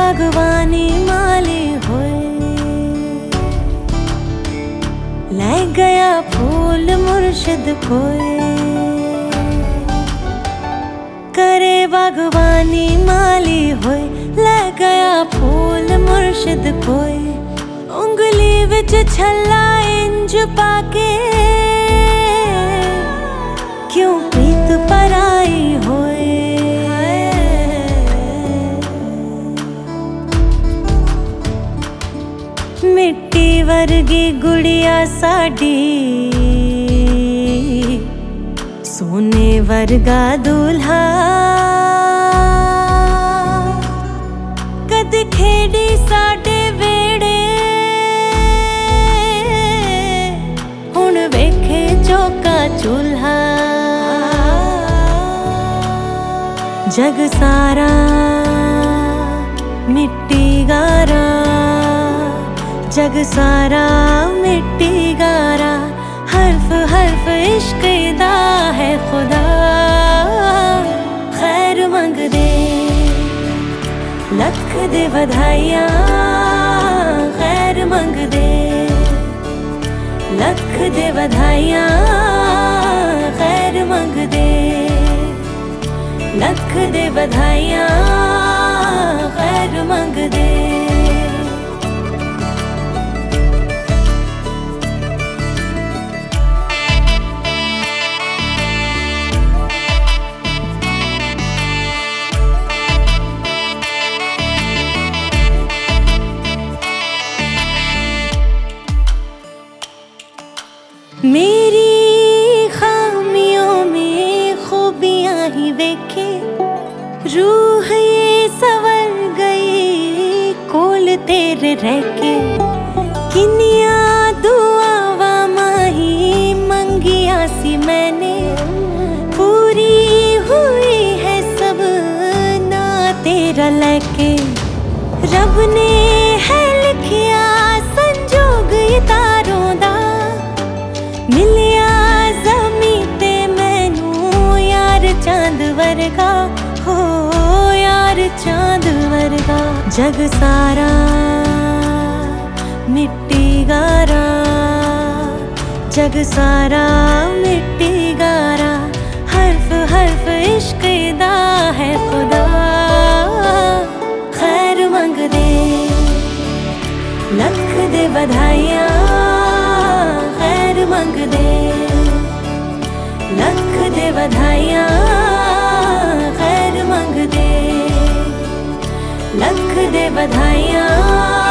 बागवानी माली होए, ले गया फूल मुर्शिद कोई। करे बागवानी माली होए, ले गया फूल मुर्शिद कोई। उंगली विच छल्ला इंज पाके, क्यों प्रीत पराई होए। मिट्टी वर्गी गुड़िया साडी, सोने वर्गा दूल्हा। कद खेड़ी साडे वेड़े, हुण वेखे चौका चूल्हा। जग सारा मिट्टी गारा, जग सारा मिट्टी गारा। हर्फ हर्फ इश्क दा है खुदा। खैर मंग दे लख दे बधाइयां, खैर मंग दे लख दे बधाइयां। खैर मंग दे लख दे बधाइयां, खैर मंग दे। मेरी खामियों में खूबियां ही देखे, रूह ये संवर गई कोल तेरे रह के। किनिया दुआवा माही मंगिया सी मैंने, पूरी हुई है सब ना तेरा लेके। रब ने है लिखिया संजोग ये तारों दा, मिलिया ज़मी ते मैनू यार चांद वर्गा हो, यार चांद वर्गा। जग सारा मिट्टी गारा, जग सारा मिट्टी गारा। हर्फ हर्फ इश्क दा है खुदा। खैर मंग दे लख दे बधाइयां, खैर मंग दे लख दे बधाइयां। खैर मंग दे लख दे बधाइयां।